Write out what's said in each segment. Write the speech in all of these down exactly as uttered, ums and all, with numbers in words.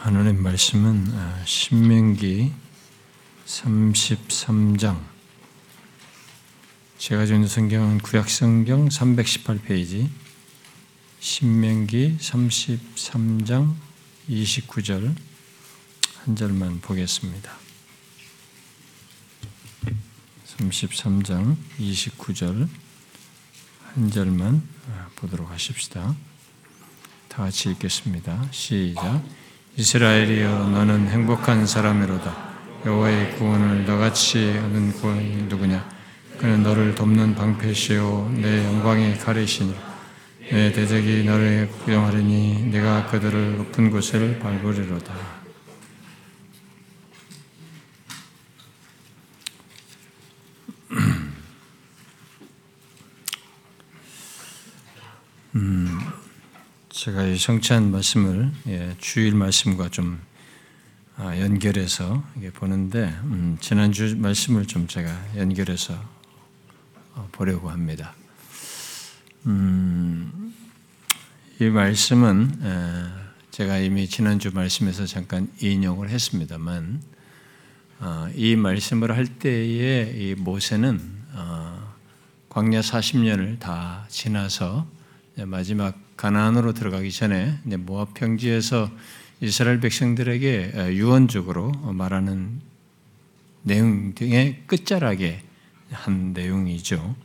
하나님 말씀은 신명기 삼십삼 장, 제가 주는 성경은 구약성경 삼백십팔 페이지, 신명기 삼십삼 장 이십구 절 한 절만 보겠습니다. 삼십삼 장 이십구 절 한 절만 보도록 하십시다. 다 같이 읽겠습니다. 시작. 이스라엘이여, 너는 행복한 사람이로다. 여호와의 구원을 너같이 얻는 구원이 누구냐? 그는 너를 돕는 방패시요 내 영광의 가리시니라. 내 대적이 너를 구경하리니 내가 그들을 높은 곳을 밟으리로다. 음, 제가 이 성찬 말씀을 예, 주일 말씀과 좀 아, 연결해서 이게 보는데 음, 지난주 말씀을 좀 제가 연결해서 어, 보려고 합니다. 음, 이 말씀은 에, 제가 이미 지난주 말씀에서 잠깐 인용을 했습니다만 어, 이 말씀을 할 때에 이 모세는 어, 광야 사십 년을 다 지나서 마지막 가나안으로 들어가기 전에 모압 평지에서 이스라엘 백성들에게 유언적으로 말하는 내용 등의 끝자락에 한 내용이죠.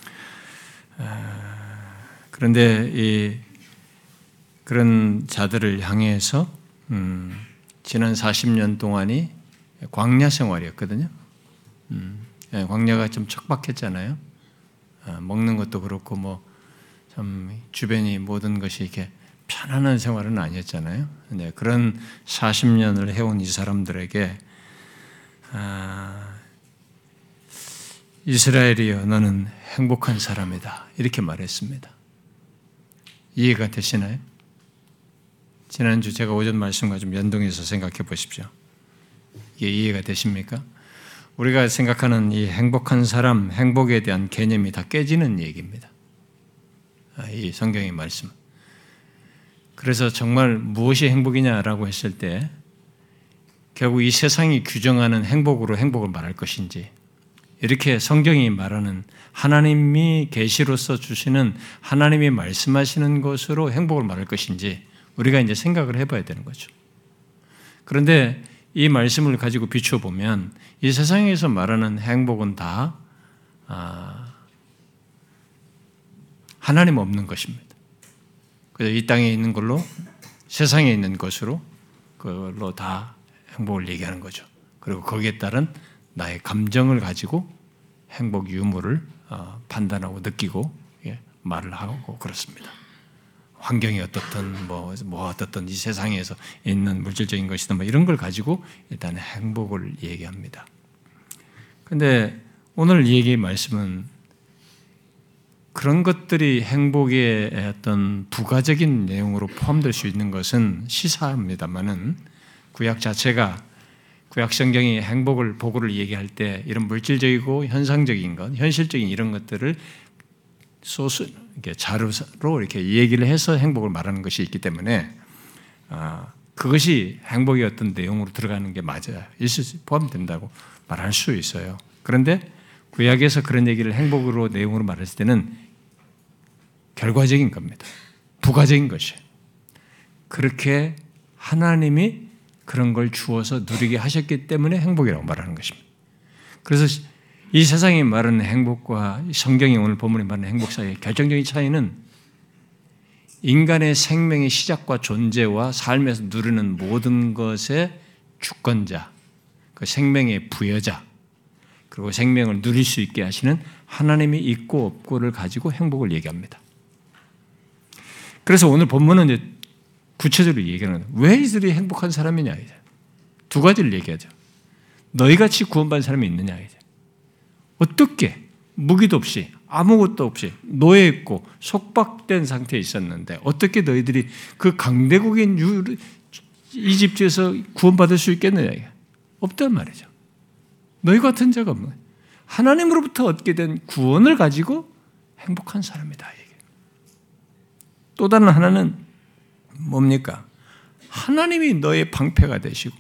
그런데 이 그런 자들을 향해서 음, 지난 사십 년 동안이 광야 생활이었거든요. 음, 광야가 좀 척박했잖아요. 먹는 것도 그렇고 뭐 참 주변이 모든 것이 이렇게 편안한 생활은 아니었잖아요. 네, 그런 사십 년을 해온 이 사람들에게 아, 이스라엘이여, 너는 행복한 사람이다, 이렇게 말했습니다. 이해가 되시나요? 지난주 제가 오전 말씀과 좀 연동해서 생각해 보십시오. 이게 이해가 되십니까? 우리가 생각하는 이 행복한 사람, 행복에 대한 개념이 다 깨지는 얘기입니다. 이 성경의 말씀. 그래서 정말 무엇이 행복이냐라고 했을 때 결국 이 세상이 규정하는 행복으로 행복을 말할 것인지, 이렇게 성경이 말하는 하나님이 계시로서 주시는 하나님이 말씀하시는 것으로 행복을 말할 것인지 우리가 이제 생각을 해봐야 되는 거죠. 그런데 이 말씀을 가지고 비추어 보면 이 세상에서 말하는 행복은 다 아, 하나님 없는 것입니다. 그래서 이 땅에 있는 걸로, 세상에 있는 것으로, 그걸로 다 행복을 얘기하는 거죠. 그리고 거기에 따른 나의 감정을 가지고 행복 유무를 판단하고 느끼고 말을 하고 그렇습니다. 환경이 어떻든 뭐, 뭐 어떻든 이 세상에서 있는 물질적인 것이든 뭐 이런 걸 가지고 일단 행복을 얘기합니다. 그런데 오늘 이 얘기의 말씀은 그런 것들이 행복의 어떤 부가적인 내용으로 포함될 수 있는 것은 시사합니다만은 구약 자체가, 구약 성경이 행복을, 복을 얘기할 때 이런 물질적이고 현상적인 것, 현실적인 이런 것들을 소스, 이렇게 자료로 이렇게 얘기를 해서 행복을 말하는 것이 있기 때문에 아, 그것이 행복의 어떤 내용으로 들어가는 게 맞아요. 있을 수, 포함된다고 말할 수 있어요. 그런데 구약에서 그런 얘기를 행복으로 내용으로 말했을 때는 결과적인 겁니다. 부가적인 것이에요. 그렇게 하나님이 그런 걸 주어서 누리게 하셨기 때문에 행복이라고 말하는 것입니다. 그래서 이 세상이 말하는 행복과 성경이 오늘 본문에 말하는 행복 사이의 결정적인 차이는 인간의 생명의 시작과 존재와 삶에서 누리는 모든 것의 주권자, 그 생명의 부여자, 그리고 생명을 누릴 수 있게 하시는 하나님이 있고 없고를 가지고 행복을 얘기합니다. 그래서 오늘 본문은 이제 구체적으로 얘기하는 거예요. 왜 이들이 행복한 사람이냐, 이제 두 가지를 얘기하죠. 너희같이 구원받은 사람이 있느냐, 이제 어떻게 무기도 없이 아무것도 없이 노예했고 속박된 상태에 있었는데 어떻게 너희들이 그 강대국인 이집트에서 구원받을 수 있겠느냐, 이게 없단 말이죠. 너희 같은 자가 없는 거예요. 하나님으로부터 얻게 된 구원을 가지고 행복한 사람이다. 또 다른 하나는 뭡니까? 하나님이 너의 방패가 되시고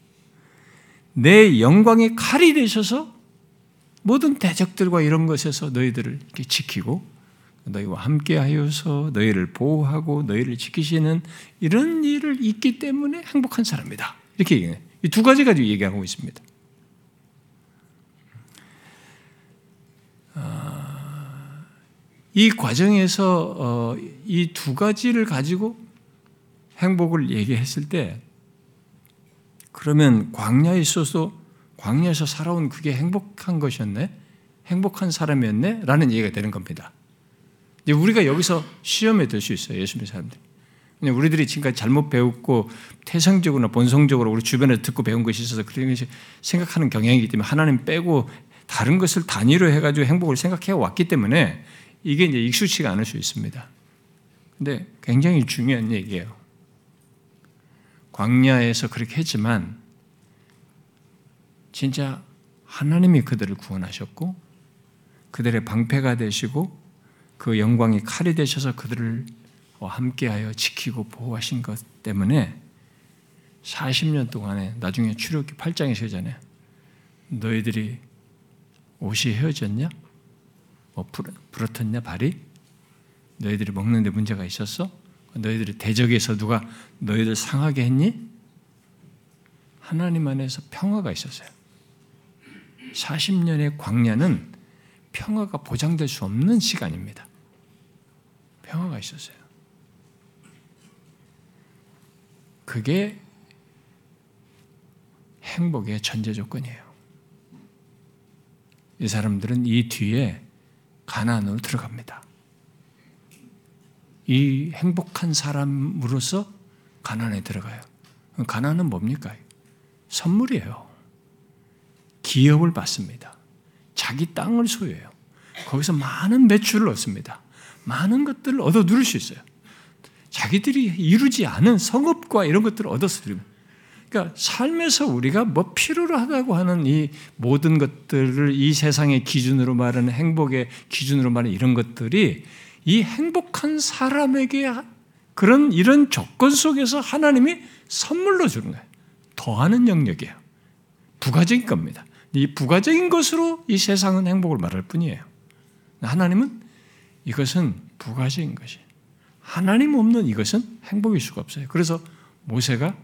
내 영광의 칼이 되셔서 모든 대적들과 이런 것에서 너희들을 이렇게 지키고 너희와 함께하여서 너희를 보호하고 너희를 지키시는 이런 일을 있기 때문에 행복한 사람이다. 이렇게 얘기해요. 이 두 가지 가지고 얘기하고 있습니다. 이 과정에서 이 두 가지를 가지고 행복을 얘기했을 때 그러면 광야에 있어서 광야에서 살아온 그게 행복한 것이었네? 행복한 사람이었네? 라는 얘기가 되는 겁니다. 이제 우리가 여기서 시험에 들 수 있어요. 예수 믿는 사람들. 우리들이 지금까지 잘못 배웠고 태생적으로나 본성적으로 우리 주변에서 듣고 배운 것이 있어서 그런 것이 생각하는 경향이기 때문에 하나님 빼고 다른 것을 단위로 해가지고 행복을 생각해 왔기 때문에 이게 이제 익숙치가 않을 수 있습니다. 근데 굉장히 중요한 얘기예요. 광야에서 그렇게 했지만 진짜 하나님이 그들을 구원하셨고 그들의 방패가 되시고 그 영광이 칼이 되셔서 그들을 함께하여 지키고 보호하신 것 때문에 사십 년 동안에 나중에 출애굽기 팔 장에 쓰잖아요. 너희들이 옷이 헤어졌냐? 뭐 부러졌냐 발이? 너희들이 먹는 데 문제가 있었어? 너희들이 대적에서 누가 너희들 상하게 했니? 하나님 안에서 평화가 있었어요. 사십 년의 광야는 평화가 보장될 수 없는 시간입니다. 평화가 있었어요. 그게 행복의 전제 조건이에요. 이 사람들은 이 뒤에 가나안으로 들어갑니다. 이 행복한 사람으로서 가나안에 들어가요. 가나안은 뭡니까? 선물이에요. 기업을 받습니다. 자기 땅을 소유해요. 거기서 많은 매출을 얻습니다. 많은 것들을 얻어 누릴 수 있어요. 자기들이 이루지 않은 성업과 이런 것들을 얻어서 드립니다. 그러니까 삶에서 우리가 뭐 필요로 하다고 하는 이 모든 것들을 이 세상의 기준으로 말하는 행복의 기준으로 말하는 이런 것들이 이 행복한 사람에게 그런 이런 조건 속에서 하나님이 선물로 주는 거예요. 더하는 영역이에요. 부가적인 겁니다. 이 부가적인 것으로 이 세상은 행복을 말할 뿐이에요. 하나님은 이것은 부가적인 것이에요. 하나님 없는 이것은 행복일 수가 없어요. 그래서 모세가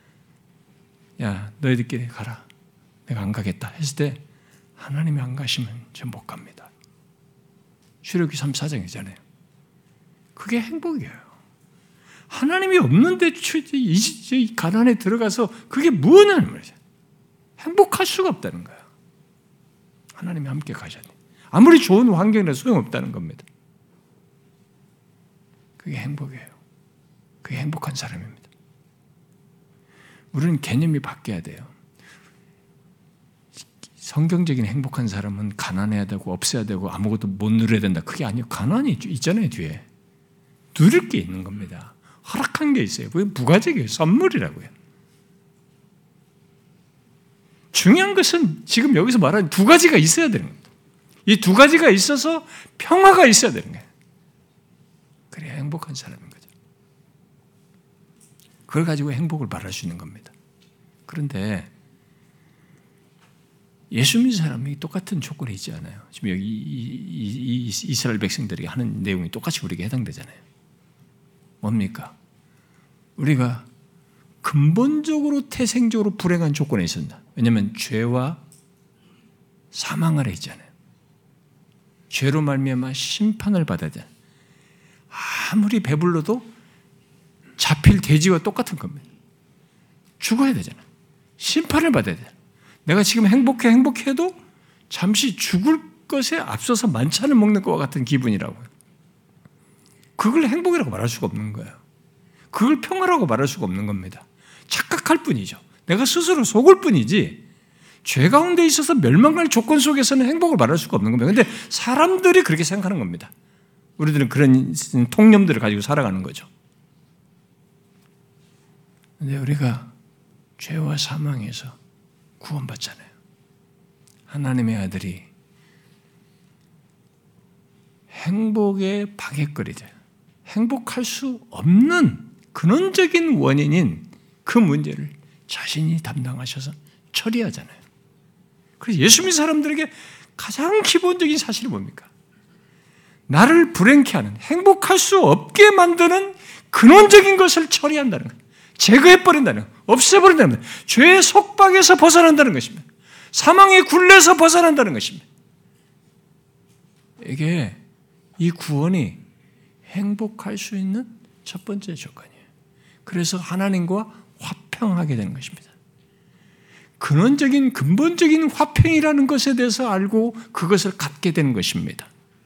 야 너희들끼리 가라. 내가 안 가겠다 했을 때 하나님이 안 가시면 저 못 갑니다. 출애굽기 삼, 사 장이잖아요. 그게 행복이에요. 하나님이 없는데 이 가나안에 들어가서 그게 뭐냐는 말이죠. 행복할 수가 없다는 거예요. 하나님이 함께 가셔야 돼요. 아무리 좋은 환경이라도 소용없다는 겁니다. 그게 행복이에요. 그게 행복한 사람입니다. 우리는 개념이 바뀌어야 돼요. 성경적인 행복한 사람은 가난해야 되고 없어야 되고 아무것도 못 누려야 된다. 그게 아니에요. 가난이 있잖아요. 뒤에. 누릴 게 있는 겁니다. 허락한 게 있어요. 그게 부가적이에요. 선물이라고요. 중요한 것은 지금 여기서 말하는 두 가지가 있어야 되는 겁니다. 이 두 가지가 있어서 평화가 있어야 되는 거예요. 그래야 행복한 사람인 거죠. 그걸 가지고 행복을 말할 수 있는 겁니다. 그런데 예수 믿는 사람이 똑같은 조건이 있지 않아요. 지금 여기 이, 이, 이 이스라엘 백성들에게 하는 내용이 똑같이 우리에게 해당되잖아요. 뭡니까? 우리가 근본적으로 태생적으로 불행한 조건에 있었다. 왜냐하면 죄와 사망 아래 있잖아요. 죄로 말미암아 심판을 받아야 돼. 아무리 배불러도 잡힐 돼지와 똑같은 겁니다. 죽어야 되잖아요. 심판을 받아야 돼요. 내가 지금 행복해 행복해도 잠시 죽을 것에 앞서서 만찬을 먹는 것과 같은 기분이라고요. 그걸 행복이라고 말할 수가 없는 거예요. 그걸 평화라고 말할 수가 없는 겁니다. 착각할 뿐이죠. 내가 스스로 속을 뿐이지 죄 가운데 있어서 멸망할 조건 속에서는 행복을 말할 수가 없는 겁니다. 그런데 사람들이 그렇게 생각하는 겁니다. 우리들은 그런 통념들을 가지고 살아가는 거죠. 그런데 우리가 죄와 사망에서 구원받잖아요. 하나님의 아들이 행복의 방해거리죠. 행복할 수 없는 근원적인 원인인 그 문제를 자신이 담당하셔서 처리하잖아요. 그래서 예수 믿는 사람들에게 가장 기본적인 사실이 뭡니까? 나를 불행케 하는, 행복할 수 없게 만드는 근원적인 것을 처리한다는 거예요. 제거해버린다는 거예요. 없애버린다는 거예요. 죄의 속박에서 벗어난다는 것입니다. 사망의 굴레에서 벗어난다는 것입니다. 이게 이 구원이 행복할 수 있는 첫 번째 조건이에요. 그래서 하나님과 화평하게 되는 것입니다. 근원적인 근본적인 화평이라는 것에 대해서 알고 그것을 갖게 되는 것입니다.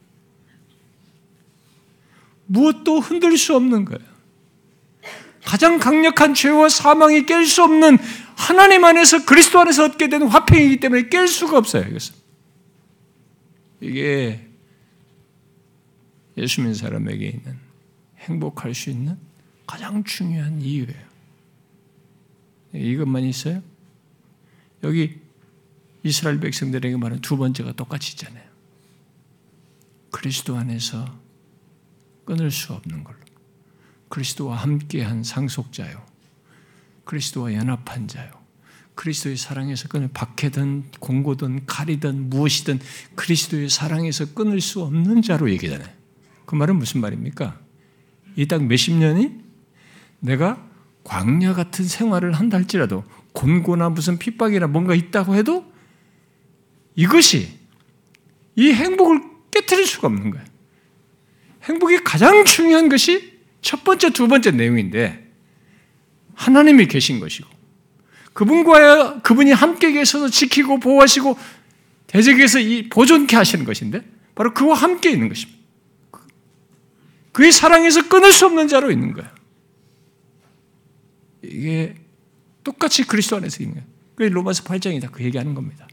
무엇도 흔들 수 없는 거예요. 가장 강력한 죄와 사망이 깰 수 없는 하나님 안에서 그리스도 안에서 얻게 되는 화평이기 때문에 깰 수가 없어요. 이것은. 이게 예수 믿는 사람에게 있는 행복할 수 있는 가장 중요한 이유예요. 이것만 있어요? 여기 이스라엘 백성들에게 말하는 두 번째가 똑같이 있잖아요. 그리스도 안에서 끊을 수 없는 걸로. 그리스도와 함께한 상속자요. 그리스도와 연합한 자요. 그리스도의 사랑에서 끊을 박해든 공고든 칼이든 무엇이든 그리스도의 사랑에서 끊을 수 없는 자로 얘기하잖아요. 그 말은 무슨 말입니까? 이 딱 몇십 년이 내가 광야 같은 생활을 한다 할지라도 곤고나 무슨 핍박이나 뭔가 있다고 해도 이것이 이 행복을 깨트릴 수가 없는 거예요. 행복이 가장 중요한 것이 첫 번째, 두 번째 내용인데 하나님이 계신 것이고 그분과 그분이 함께 계셔서 지키고 보호하시고 대적에서 이 보존케 하시는 것인데 바로 그와 함께 있는 것입니다. 그의 사랑에서 끊을 수 없는 자로 있는 거예요. 이게 똑같이 그리스도 안에서 있는 거예요. 그래서 로마서 팔 장이 다 그 얘기하는 겁니다.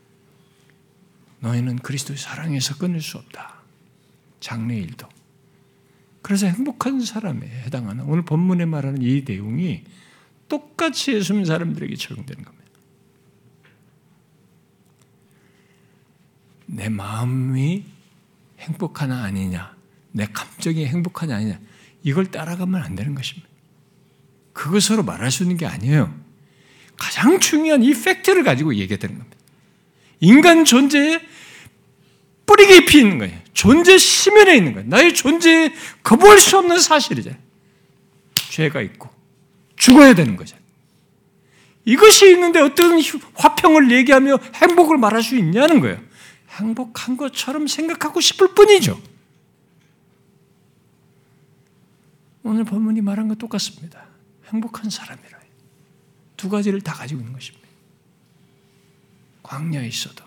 너희는 그리스도의 사랑에서 끊을 수 없다. 장래일도. 그래서 행복한 사람에 해당하는 오늘 본문에 말하는 이 내용이 똑같이 예수 믿는 사람들에게 적용되는 겁니다. 내 마음이 행복하나 아니냐, 내 감정이 행복하냐 아니냐 이걸 따라가면 안 되는 것입니다. 그것으로 말할 수 있는 게 아니에요. 가장 중요한 이 팩트를 가지고 얘기되는 겁니다. 인간 존재에 뿌리 깊이 있는 거예요. 존재 심연에 있는 거예요. 나의 존재에 거부할 수 없는 사실이잖아요. 죄가 있고 죽어야 되는 거죠. 이것이 있는데 어떤 화평을 얘기하며 행복을 말할 수 있냐는 거예요. 행복한 것처럼 생각하고 싶을 뿐이죠. 오늘 본문이 말한 것 똑같습니다. 행복한 사람이라. 두 가지를 다 가지고 있는 것입니다. 광야에 있어도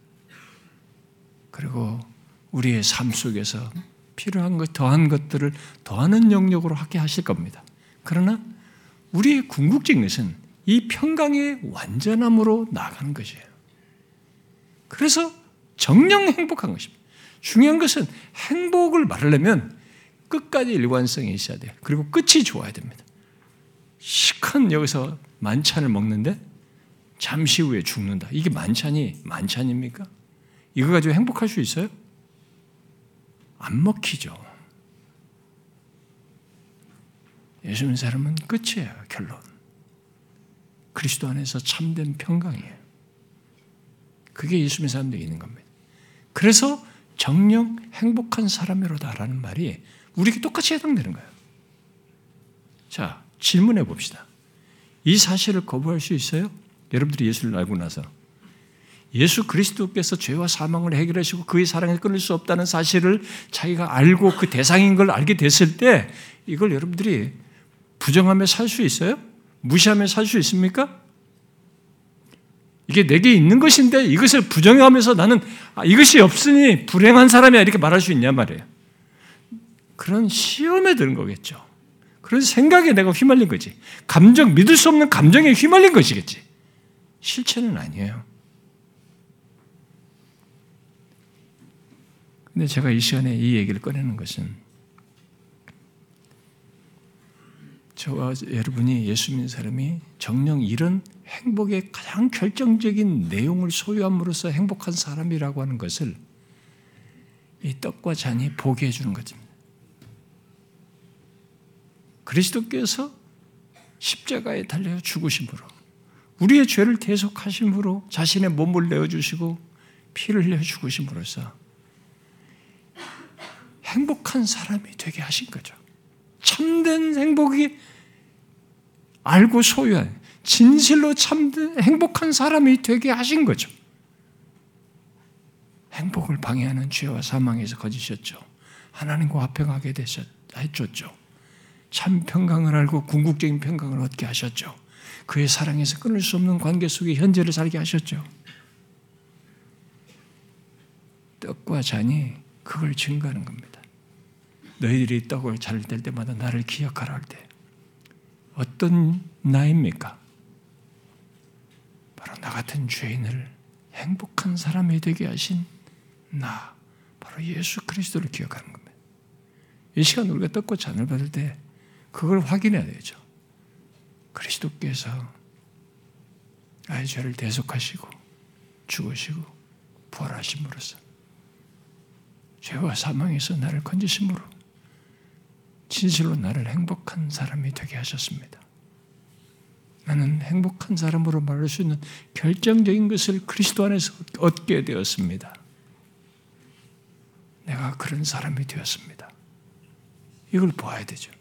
그리고 우리의 삶 속에서 필요한 것, 더한 것들을 더하는 영역으로 하게 하실 겁니다. 그러나 우리의 궁극적인 것은 이 평강의 완전함으로 나아가는 것이에요. 그래서 정녕 행복한 것입니다. 중요한 것은 행복을 말하려면 끝까지 일관성이 있어야 돼요. 그리고 끝이 좋아야 됩니다. 시큰 여기서 만찬을 먹는데 잠시 후에 죽는다. 이게 만찬이 만찬입니까? 이거 가지고 행복할 수 있어요? 안 먹히죠. 예수 믿는 사람은 끝이에요. 결론. 그리스도 안에서 참된 평강이에요. 그게 예수 믿는 사람들이 있는 겁니다. 그래서 정녕 행복한 사람이로다라는 말이 우리에게 똑같이 해당되는 거예요. 자, 질문해 봅시다. 이 사실을 거부할 수 있어요? 여러분들이 예수를 알고 나서 예수 그리스도께서 죄와 사망을 해결하시고 그의 사랑을 끊을 수 없다는 사실을 자기가 알고 그 대상인 걸 알게 됐을 때 이걸 여러분들이 부정하며 살 수 있어요? 무시하며 살 수 있습니까? 이게 내게 있는 것인데 이것을 부정하면서 나는 아, 이것이 없으니 불행한 사람이야 이렇게 말할 수 있냐 말이에요. 그런 시험에 드는 거겠죠. 그런 생각에 내가 휘말린 거지. 감정, 믿을 수 없는 감정에 휘말린 것이겠지. 실체는 아니에요. 근데 제가 이 시간에 이 얘기를 꺼내는 것은 저와 여러분이 예수 믿는 사람이 정녕 이런 행복의 가장 결정적인 내용을 소유함으로써 행복한 사람이라고 하는 것을 이 떡과 잔이 보게 해주는 것입니다. 그리스도께서 십자가에 달려 죽으심으로 우리의 죄를 대속하심으로 자신의 몸을 내어주시고 피를 흘려 죽으심으로써 행복한 사람이 되게 하신 거죠. 참된 행복이 알고 소유한 진실로 참된 행복한 사람이 되게 하신 거죠. 행복을 방해하는 죄와 사망에서 거지셨죠. 하나님과 화평하게 되셨, 해줬죠. 참 평강을 알고 궁극적인 평강을 얻게 하셨죠. 그의 사랑에서 끊을 수 없는 관계 속에 현재를 살게 하셨죠. 떡과 잔이 그걸 증거하는 겁니다. 너희들이 떡을 잘 될 때마다 나를 기억하라 할 때 어떤 나입니까? 바로 나 같은 죄인을 행복한 사람이 되게 하신 나, 바로 예수 그리스도를 기억하는 겁니다. 이 시간 우리가 떡과 잔을 받을 때 그걸 확인해야 되죠. 그리스도께서 나의 죄를 대속하시고 죽으시고 부활하심으로써 죄와 사망에서 나를 건지심으로 진실로 나를 행복한 사람이 되게 하셨습니다. 나는 행복한 사람으로 말할 수 있는 결정적인 것을 그리스도 안에서 얻게 되었습니다. 내가 그런 사람이 되었습니다. 이걸 봐야 되죠.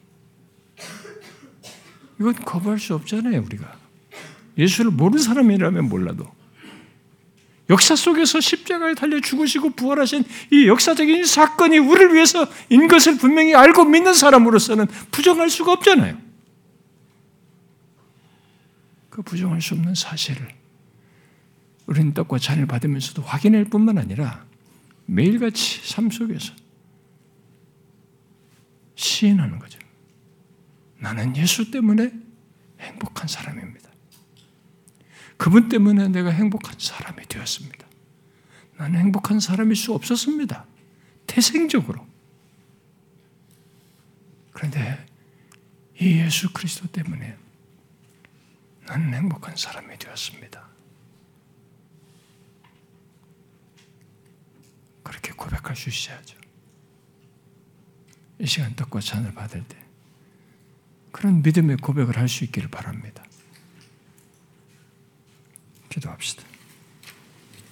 이건 거부할 수 없잖아요, 우리가. 예수를 모르는 사람이라면 몰라도. 역사 속에서 십자가에 달려 죽으시고 부활하신 이 역사적인 사건이 우리를 위해서인 것을 분명히 알고 믿는 사람으로서는 부정할 수가 없잖아요. 그 부정할 수 없는 사실을 우리는 떡과 잔을 받으면서도 확인할 뿐만 아니라 매일같이 삶 속에서 시인하는 거죠. 나는 예수 때문에 행복한 사람입니다. 그분 때문에 내가 행복한 사람이 되었습니다. 나는 행복한 사람일 수 없었습니다. 태생적으로. 그런데 이 예수 그리스도 때문에 나는 행복한 사람이 되었습니다. 그렇게 고백할 수 있어야죠. 이 시간 떡과 잔을 받을 때 그런 믿음의 고백을 할 수 있기를 바랍니다. 기도합시다.